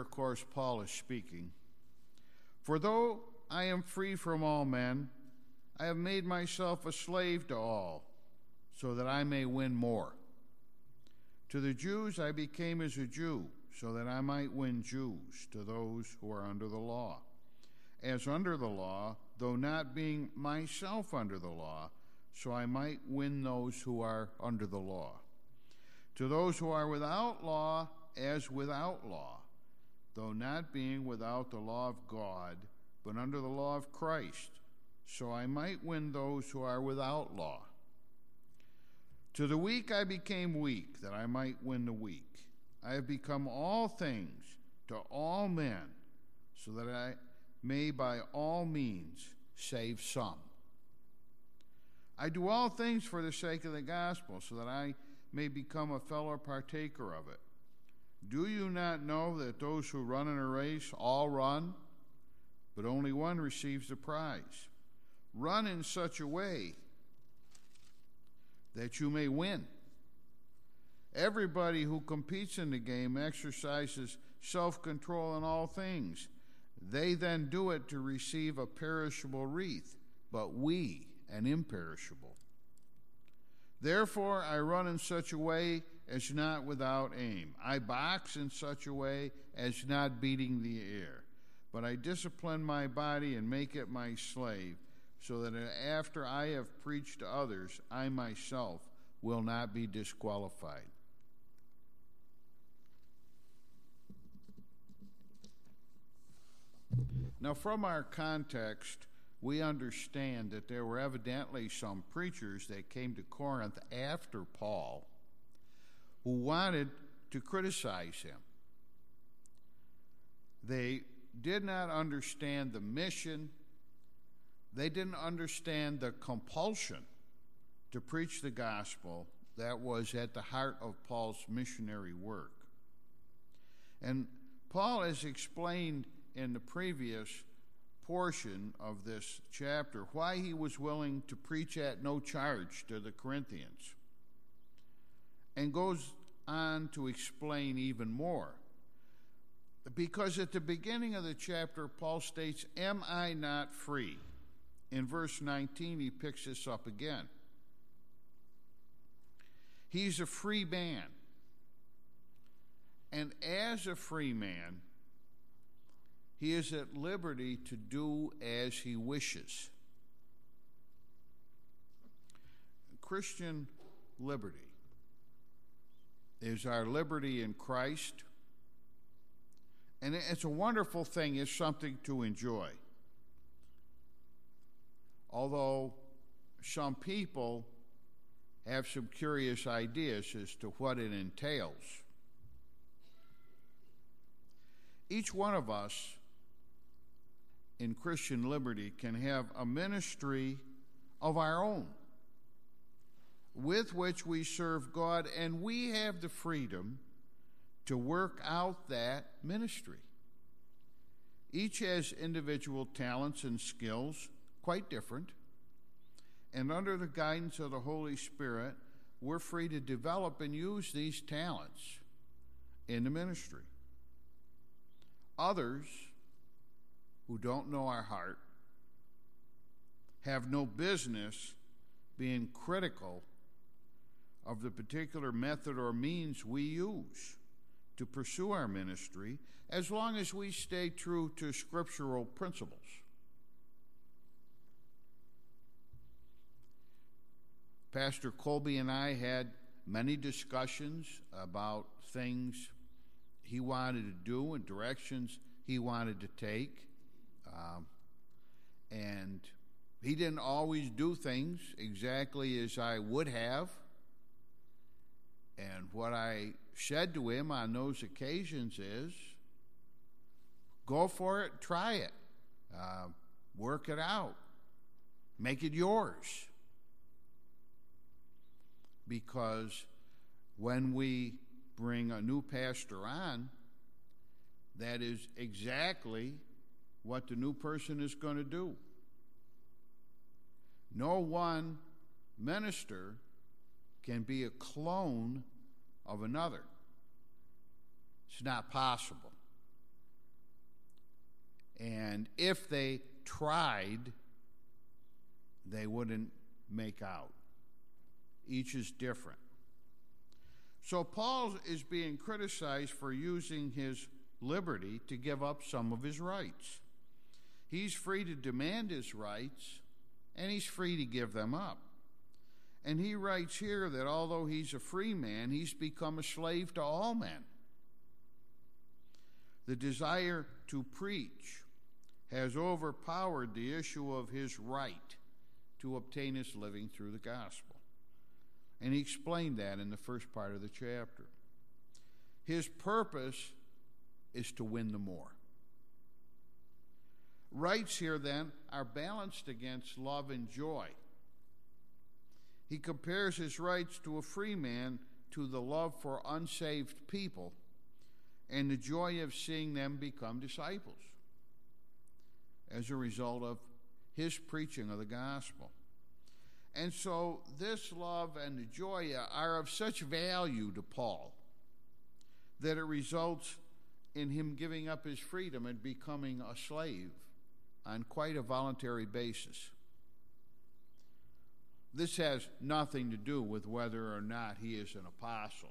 of course, Paul is speaking. For though I am free from all men, I have made myself a slave to all, so that I may win more. To the Jews I became as a Jew, so that I might win Jews, to those who are under the law. As under the law, though not being myself under the law, so I might win those who are under the law. To those who are without law, as without law, though not being without the law of God, but under the law of Christ, so I might win those who are without law. To the weak I became weak, that I might win the weak. I have become all things to all men, so that I may by all means save some. I do all things for the sake of the gospel, so that I may become a fellow partaker of it. Do you not know that those who run in a race all run, but only one receives the prize? Run in such a way that you may win. Everybody who competes in the game exercises self-control in all things. They then do it to receive a perishable wreath, but we an imperishable. Therefore I run in such a way as not without aim. I box in such a way as not beating the air. But I discipline my body and make it my slave, so that after I have preached to others, I myself will not be disqualified. Now, from our context, we understand that there were evidently some preachers that came to Corinth after Paul who wanted to criticize him. They did not understand the mission. They didn't understand the compulsion to preach the gospel that was at the heart of Paul's missionary work. And Paul has explained in the previous portion of this chapter why he was willing to preach at no charge to the Corinthians, and goes on to explain even more. Because at the beginning of the chapter, Paul states, "Am I not free?" In verse 19, he picks this up again. He's a free man. And as a free man, he is at liberty to do as he wishes. Christian liberty is our liberty in Christ. And it's a wonderful thing. It's something to enjoy. Although some people have some curious ideas as to what it entails. Each one of us in Christian liberty can have a ministry of our own with which we serve God, and we have the freedom to work out that ministry. Each has individual talents and skills, quite different, and under the guidance of the Holy Spirit, we're free to develop and use these talents in the ministry. Others who don't know our heart have no business being critical of the particular method or means we use to pursue our ministry, as long as we stay true to scriptural principles. Pastor Colby and I had many discussions about things he wanted to do and directions he wanted to take. And he didn't always do things exactly as I would have. And what I said to him on those occasions is, go for it, try it, work it out, make it yours. Because when we bring a new pastor on, that is exactly what the new person is going to do. No one minister can be a clone of another. It's not possible. And if they tried, they wouldn't make out. Each is different. So Paul is being criticized for using his liberty to give up some of his rights. He's free to demand his rights, and he's free to give them up. And he writes here that although he's a free man, he's become a slave to all men. The desire to preach has overpowered the issue of his right to obtain his living through the gospel. And he explained that in the first part of the chapter. His purpose is to win the more. Rights here, then, are balanced against love and joy. He compares his rights to a free man to the love for unsaved people and the joy of seeing them become disciples as a result of his preaching of the gospel. And so this love and the joy are of such value to Paul that it results in him giving up his freedom and becoming a slave on quite a voluntary basis. This has nothing to do with whether or not he is an apostle.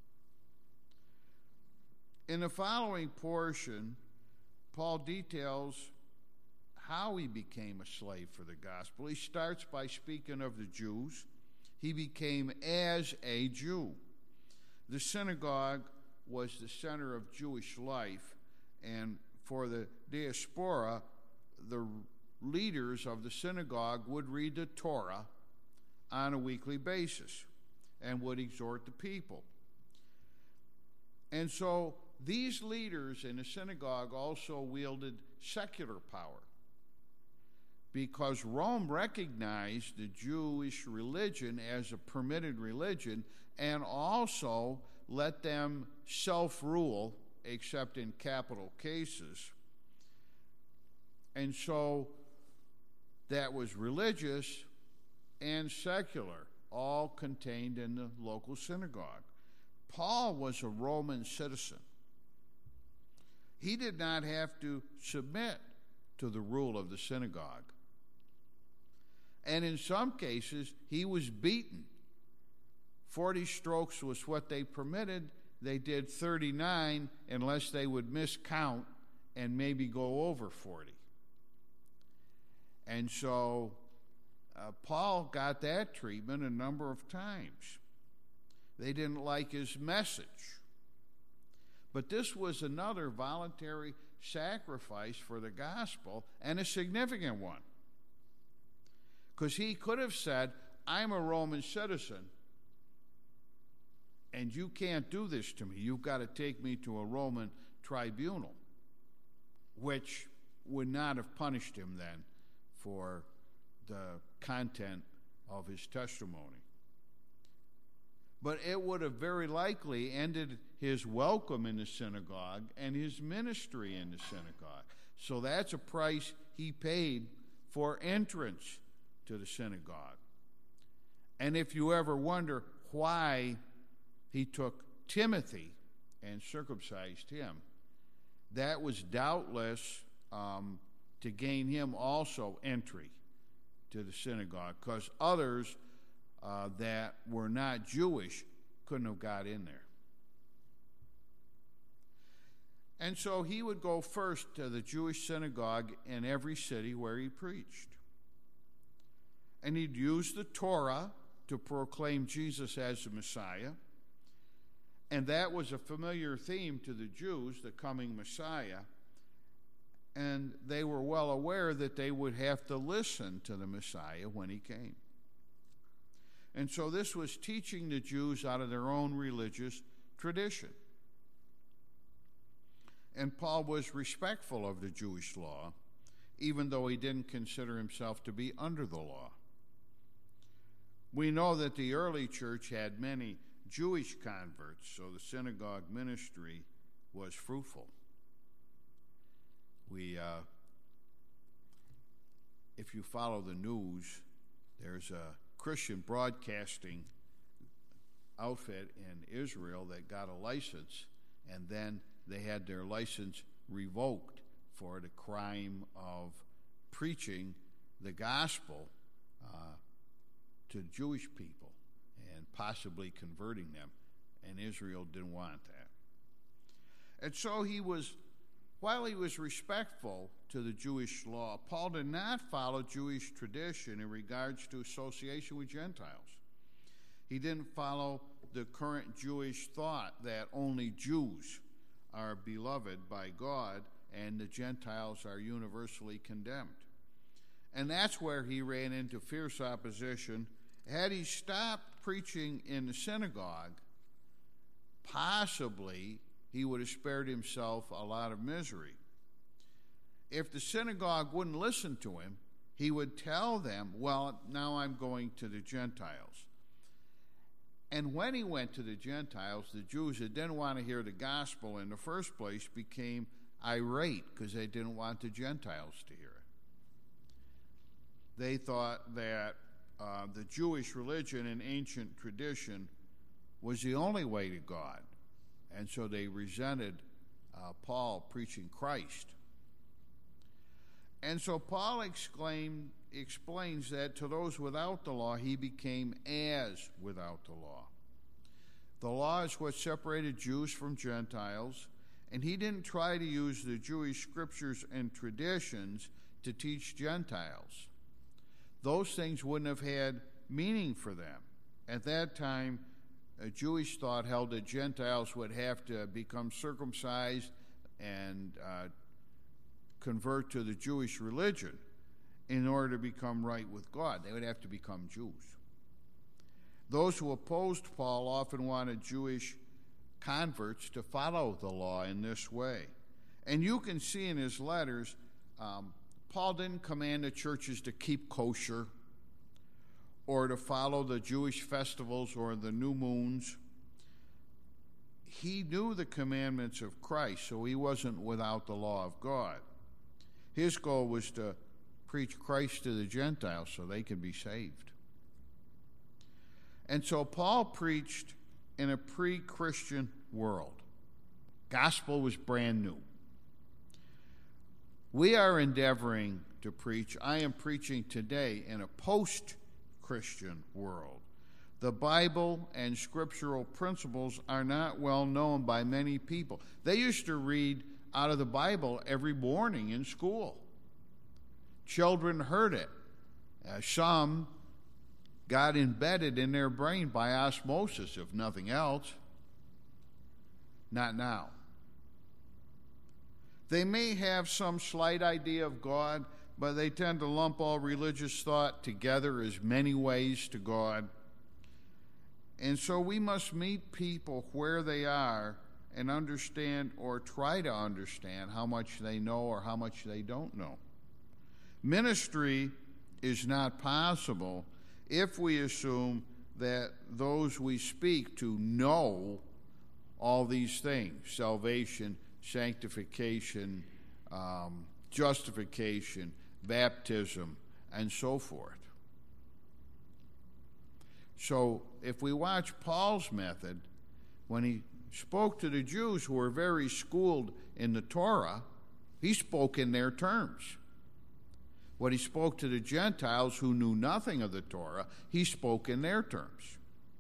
In the following portion, Paul details how he became a slave for the gospel. He starts by speaking of the Jews. He became as a Jew. The synagogue was the center of Jewish life, and for the diaspora, the leaders of the synagogue would read the Torah on a weekly basis and would exhort the people. And so these leaders in the synagogue also wielded secular power because Rome recognized the Jewish religion as a permitted religion and also let them self-rule, except in capital cases. And so that was religious and secular, all contained in the local synagogue. Paul was a Roman citizen. He did not have to submit to the rule of the synagogue. And in some cases, he was beaten. 40 strokes was what they permitted. They did 39 unless they would miscount and maybe go over 40. And so Paul got that treatment a number of times. They didn't like his message. But this was another voluntary sacrifice for the gospel, and a significant one. Because he could have said, I'm a Roman citizen, and you can't do this to me. You've got to take me to a Roman tribunal, which would not have punished him then for the content of his testimony. But it would have very likely ended his welcome in the synagogue and his ministry in the synagogue. So that's a price he paid for entrance to the synagogue. And if you ever wonder why he took Timothy and circumcised him, that was doubtless to gain him also entry to the synagogue, because others that were not Jewish couldn't have got in there. And so he would go first to the Jewish synagogue in every city where he preached. And he'd use the Torah to proclaim Jesus as the Messiah. And that was a familiar theme to the Jews, the coming Messiah. And they were well aware that they would have to listen to the Messiah when he came. And so this was teaching the Jews out of their own religious tradition. And Paul was respectful of the Jewish law, even though he didn't consider himself to be under the law. We know that the early church had many Jewish converts, so the synagogue ministry was fruitful. If you follow the news, there's a Christian broadcasting outfit in Israel that got a license, and then they had their license revoked for the crime of preaching the gospel to Jewish people and possibly converting them, and Israel didn't want that. And so while he was respectful to the Jewish law, Paul did not follow Jewish tradition in regards to association with Gentiles. He didn't follow the current Jewish thought that only Jews are beloved by God and the Gentiles are universally condemned. And that's where he ran into fierce opposition. Had he stopped preaching in the synagogue, possibly he would have spared himself a lot of misery. If the synagogue wouldn't listen to him, he would tell them, well, now I'm going to the Gentiles. And when he went to the Gentiles, the Jews that didn't want to hear the gospel in the first place became irate because they didn't want the Gentiles to hear it. They thought that the Jewish religion and ancient tradition was the only way to God, and so they resented Paul preaching Christ. And so Paul explains that to those without the law, he became as without the law. The law is what separated Jews from Gentiles, and he didn't try to use the Jewish scriptures and traditions to teach Gentiles. Those things wouldn't have had meaning for them. At that time, a Jewish thought held that Gentiles would have to become circumcised and convert to the Jewish religion in order to become right with God. They would have to become Jews. Those who opposed Paul often wanted Jewish converts to follow the law in this way. And you can see in his letters, Paul didn't command the churches to keep kosher or to follow the Jewish festivals or the new moons. He knew the commandments of Christ, so he wasn't without the law of God. His goal was to preach Christ to the Gentiles so they could be saved. And so Paul preached in a pre-Christian world. Gospel was brand new. We are endeavoring to preach. I am preaching today in a post-Christian world. The Bible and scriptural principles are not well known by many people. They used to read out of the Bible every morning in school. Children heard it. Some got embedded in their brain by osmosis, if nothing else. Not now. They may have some slight idea of God, but they tend to lump all religious thought together as many ways to God. And so we must meet people where they are and understand or try to understand how much they know or how much they don't know. Ministry is not possible if we assume that those we speak to know all these things: salvation, sanctification, justification, baptism, and so forth. So if we watch Paul's method, when he spoke to the Jews who were very schooled in the Torah, he spoke in their terms. When he spoke to the Gentiles who knew nothing of the Torah, he spoke in their terms.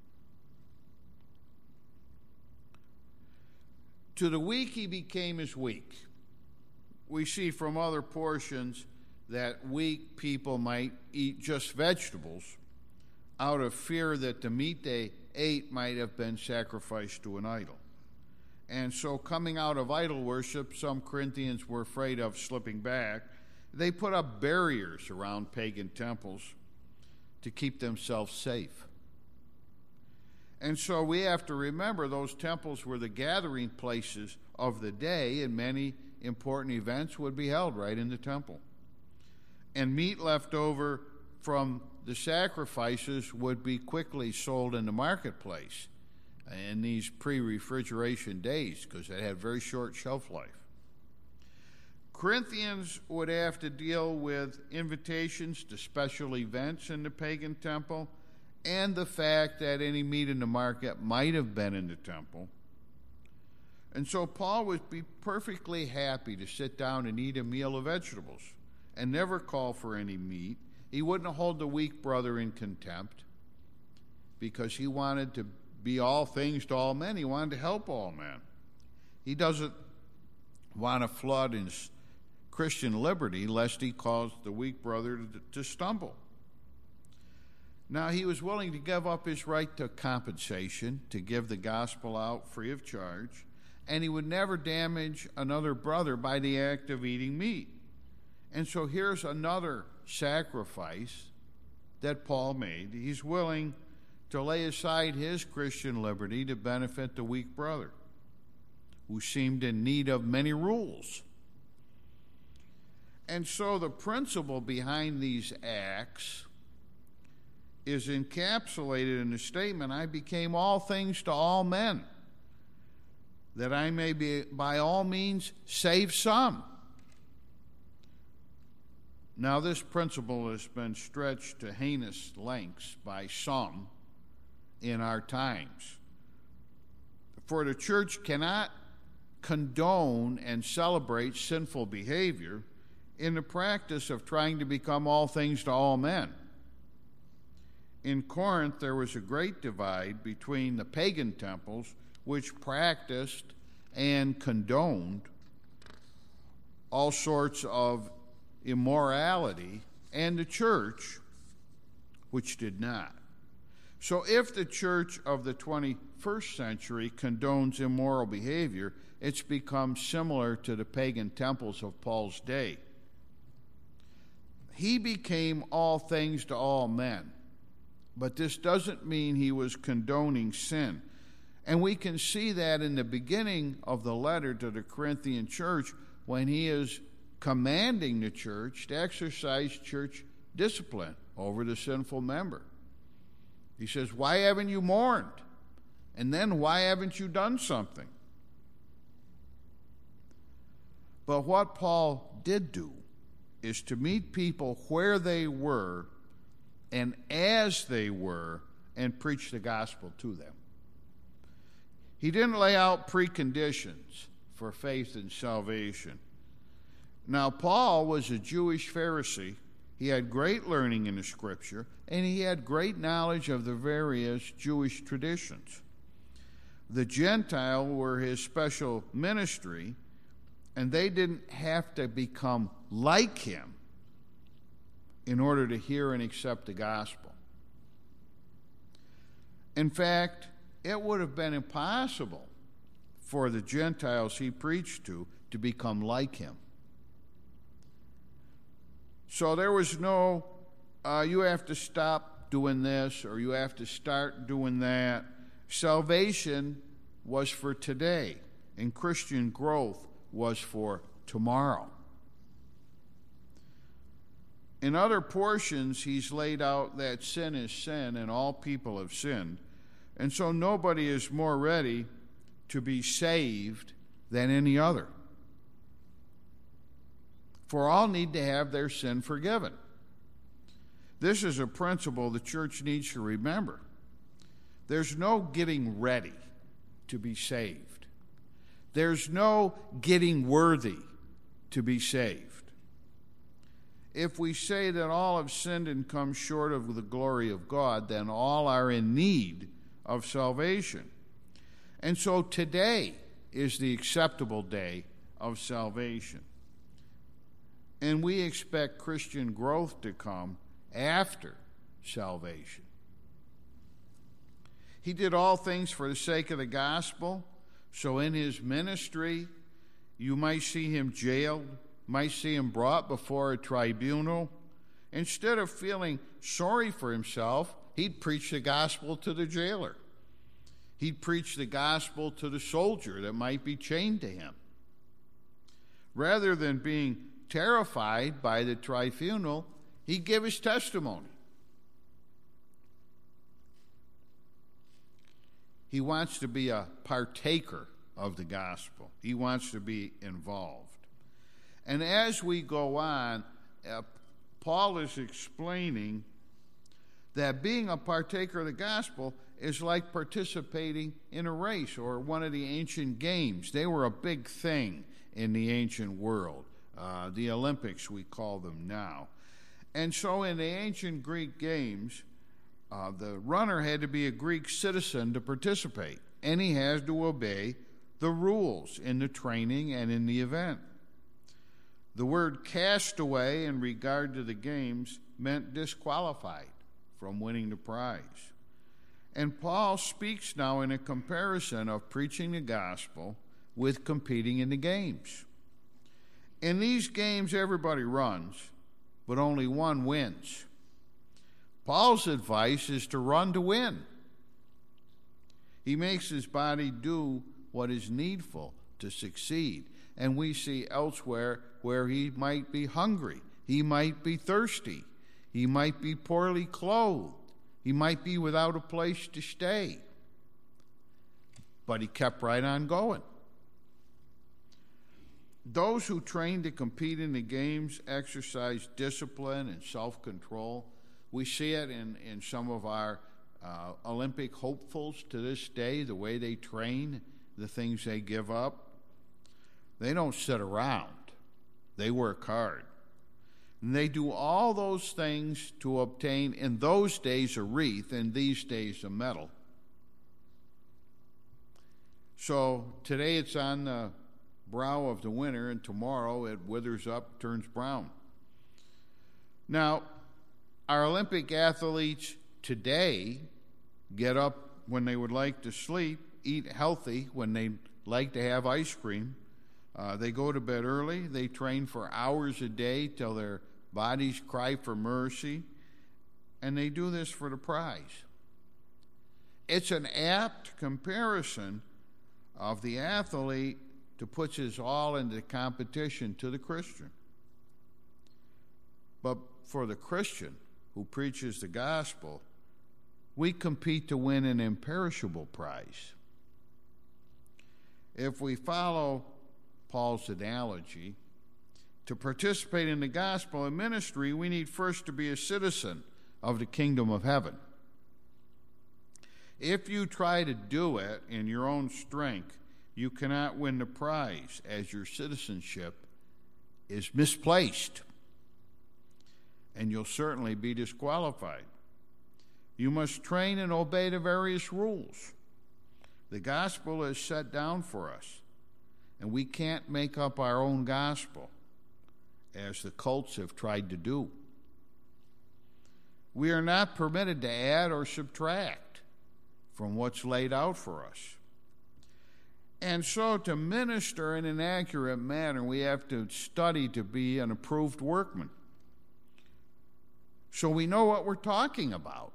To the weak he became as weak. We see from other portions that weak people might eat just vegetables out of fear that the meat they ate might have been sacrificed to an idol. And so coming out of idol worship, some Corinthians were afraid of slipping back. They put up barriers around pagan temples to keep themselves safe. And so we have to remember those temples were the gathering places of the day, and many important events would be held right in the temple. And meat left over from the sacrifices would be quickly sold in the marketplace in these pre-refrigeration days because they had very short shelf life. Corinthians would have to deal with invitations to special events in the pagan temple and the fact that any meat in the market might have been in the temple. And so Paul would be perfectly happy to sit down and eat a meal of vegetables and never call for any meat. He wouldn't hold the weak brother in contempt because he wanted to be all things to all men. He wanted to help all men. He doesn't want to flood his Christian liberty lest he cause the weak brother to stumble. Now, he was willing to give up his right to compensation, to give the gospel out free of charge, and he would never damage another brother by the act of eating meat. And so here's another sacrifice that Paul made. He's willing to lay aside his Christian liberty to benefit the weak brother who seemed in need of many rules. And so the principle behind these acts is encapsulated in the statement, I became all things to all men, that I may be by all means save some. Now, this principle has been stretched to heinous lengths by some in our times. For the church cannot condone and celebrate sinful behavior in the practice of trying to become all things to all men. In Corinth, there was a great divide between the pagan temples, which practiced and condoned all sorts of immorality, and the church, which did not. So if the church of the 21st century condones immoral behavior, it's become similar to the pagan temples of Paul's day. He became all things to all men, but this doesn't mean he was condoning sin. And we can see that in the beginning of the letter to the Corinthian church when he is commanding the church to exercise church discipline over the sinful member. He says, why haven't you mourned? And then why haven't you done something? But what Paul did do is to meet people where they were and as they were and preach the gospel to them. He didn't lay out preconditions for faith and salvation. Now, Paul was a Jewish Pharisee. He had great learning in the Scripture, and he had great knowledge of the various Jewish traditions. The Gentile were his special ministry, and they didn't have to become like him in order to hear and accept the gospel. In fact, it would have been impossible for the Gentiles he preached to become like him. So there was no, you have to stop doing this or you have to start doing that. Salvation was for today, and Christian growth was for tomorrow. In other portions, he's laid out that sin is sin and all people have sinned. And so nobody is more ready to be saved than any other. For all need to have their sin forgiven. This is a principle the church needs to remember. There's no getting ready to be saved. There's no getting worthy to be saved. If we say that all have sinned and come short of the glory of God, then all are in need of salvation. And so today is the acceptable day of salvation. And we expect Christian growth to come after salvation. He did all things for the sake of the gospel. So in his ministry, you might see him jailed, might see him brought before a tribunal. Instead of feeling sorry for himself, he'd preach the gospel to the jailer. He'd preach the gospel to the soldier that might be chained to him. Rather than being terrified by the tribunal, he'd give his testimony. He wants to be a partaker of the gospel. He wants to be involved. And as we go on, Paul is explaining that being a partaker of the gospel is like participating in a race or one of the ancient games. They were a big thing in the ancient world. The Olympics, we call them now. And so in the ancient Greek games, the runner had to be a Greek citizen to participate, and he has to obey the rules in the training and in the event. The word castaway in regard to the games meant disqualified from winning the prize. And Paul speaks now in a comparison of preaching the gospel with competing in the games. In these games, everybody runs, but only one wins. Paul's advice is to run to win. He makes his body do what is needful to succeed. And we see elsewhere where he might be hungry, he might be thirsty, he might be poorly clothed, he might be without a place to stay. But he kept right on going. Those who train to compete in the games exercise discipline and self-control. We see it in some of our Olympic hopefuls to this day, the way they train, the things they give up. They don't sit around. They work hard. And they do all those things to obtain, in those days, a wreath, in these days, a medal. So today it's on the brow of the winner, and tomorrow it withers up, turns brown. Now, our Olympic athletes today get up when they would like to sleep, eat healthy when they like to have ice cream. They go to bed early. They train for hours a day till their bodies cry for mercy, and they do this for the prize. It's an apt comparison of the athlete to put his all into competition to the Christian. But for the Christian who preaches the gospel, we compete to win an imperishable prize. If we follow Paul's analogy, to participate in the gospel and ministry, we need first to be a citizen of the kingdom of heaven. If you try to do it in your own strength, you cannot win the prize, as your citizenship is misplaced, and you'll certainly be disqualified. You must train and obey the various rules. The gospel is set down for us, and we can't make up our own gospel, as the cults have tried to do. We are not permitted to add or subtract from what's laid out for us. And so to minister in an accurate manner, we have to study to be an approved workman, so we know what we're talking about.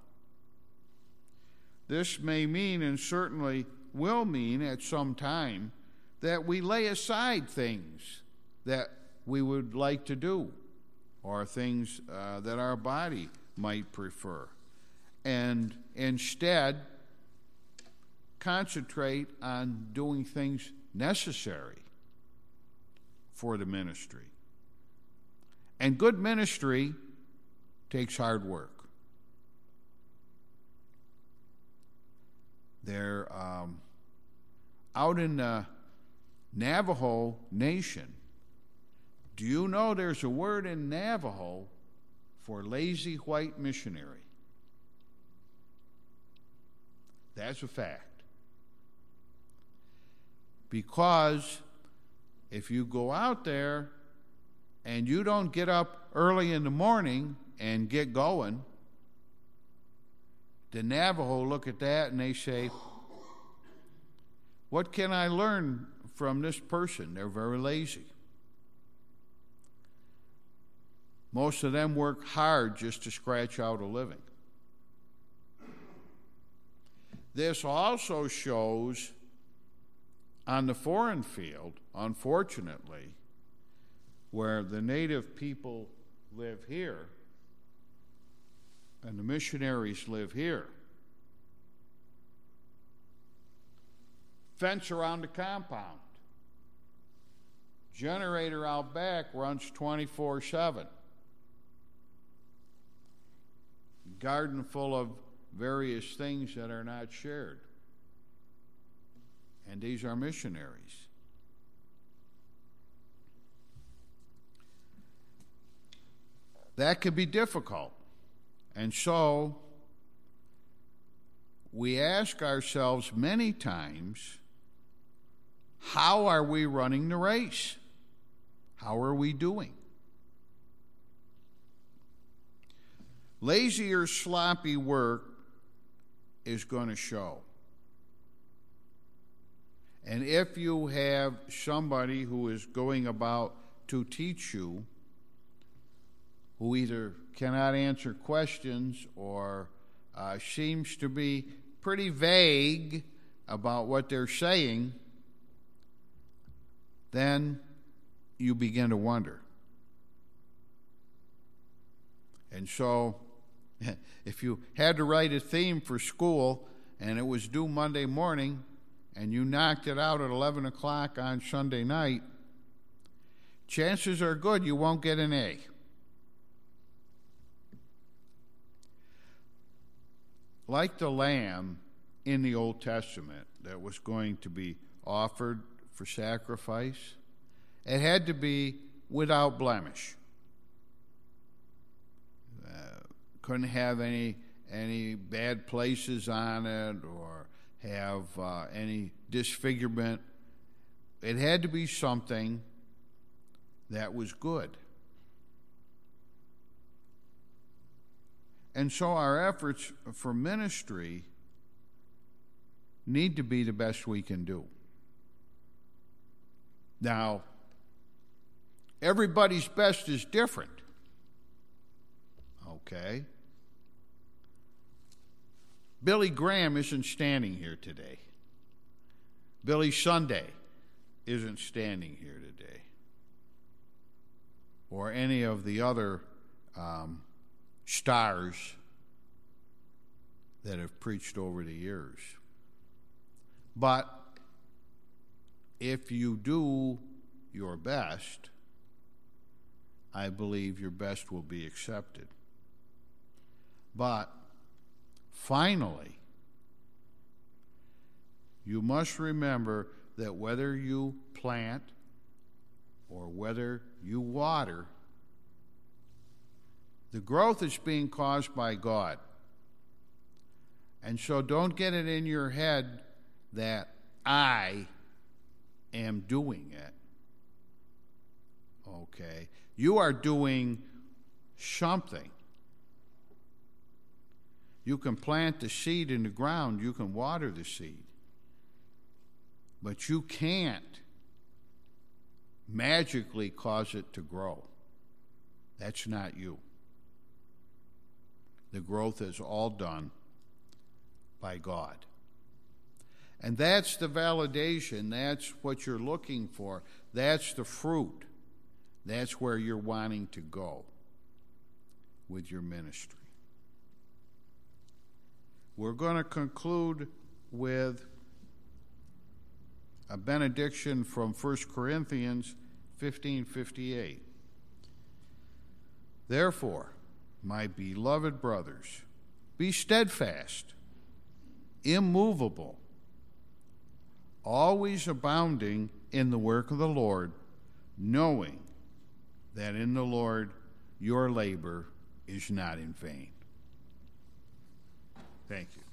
This may mean, and certainly will mean at some time, that we lay aside things that we would like to do, or things that our body might prefer, and instead concentrate on doing things necessary for the ministry. And good ministry takes hard work. They're out in the Navajo Nation. Do you know there's a word in Navajo for lazy white missionary? That's a fact. Because if you go out there and you don't get up early in the morning and get going, the Navajo look at that and they say, what can I learn from this person? They're very lazy. Most of them work hard just to scratch out a living. This also shows on the foreign field, unfortunately, where the native people live here and the missionaries live here. Fence around the compound. Generator out back runs 24/7. garden full of various things that are not shared. And these are missionaries. That could be difficult. And so we ask ourselves many times, how are we running the race? How are we doing? Lazy or sloppy work is going to show. And if you have somebody who is going about to teach you, who either cannot answer questions or seems to be pretty vague about what they're saying, then you begin to wonder. And so, if you had to write a theme for school and it was due Monday morning and you knocked it out at 11 o'clock on Sunday night, chances are good you won't get an A. Like the lamb in the Old Testament that was going to be offered for sacrifice, it had to be without blemish. Couldn't have any bad places on it or have any disfigurement. It had to be something that was good. And so our efforts for ministry need to be the best we can do. Now, everybody's best is different. Okay? Billy Graham isn't standing here today. Billy Sunday isn't standing here today. Or any of the other stars that have preached over the years. But if you do your best, I believe your best will be accepted. But finally, you must remember that whether you plant or whether you water, the growth is being caused by God. And so don't get it in your head that I am doing it. Okay? You are doing something. You can plant the seed in the ground, you can water the seed. But you can't magically cause it to grow. That's not you. The growth is all done by God. And that's the validation. That's what you're looking for. That's the fruit. That's where you're wanting to go with your ministry. We're going to conclude with a benediction from 1 Corinthians 15:58. Therefore, my beloved brothers, be steadfast, immovable, always abounding in the work of the Lord, knowing that in the Lord your labor is not in vain. Thank you.